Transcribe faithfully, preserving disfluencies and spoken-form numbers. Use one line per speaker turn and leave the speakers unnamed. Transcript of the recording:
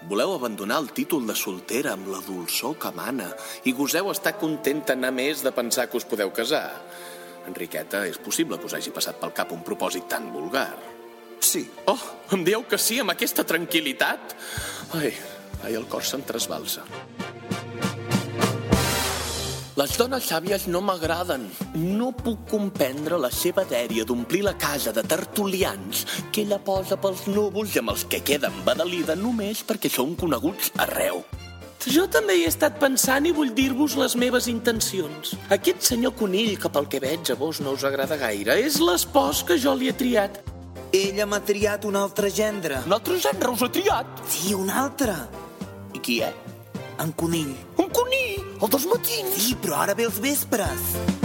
voleu abandonar el títol de soltera amb la dolçor que mana i goseu estar contenta només de pensar que us podeu casar. Enriqueta, és possible que us hagi passat pel cap un propòsit tan vulgar.
Sí.
Oh, em dieu que sí amb aquesta tranquil·litat? Ai, ai, el cor se'm trasbalsa. Les dones sàvies no m'agraden. No puc comprendre la seva dèria d'omplir la casa de tertulians que ella posa pels núvols i amb els que queda embadalida només perquè són coneguts arreu. Jo també hi he estat pensant i vull dir-vos les meves intencions. Aquest senyor Conill, que pel que veig a vos no us agrada gaire, és l'espòs que jo li he triat.
Ella m'ha triat un altre gendre.
Un altre gendre us ha triat?
Sí, un altre.
I qui és?
En Conill.
Un conill? El dels matins?
Sí, però ara ve els vespres.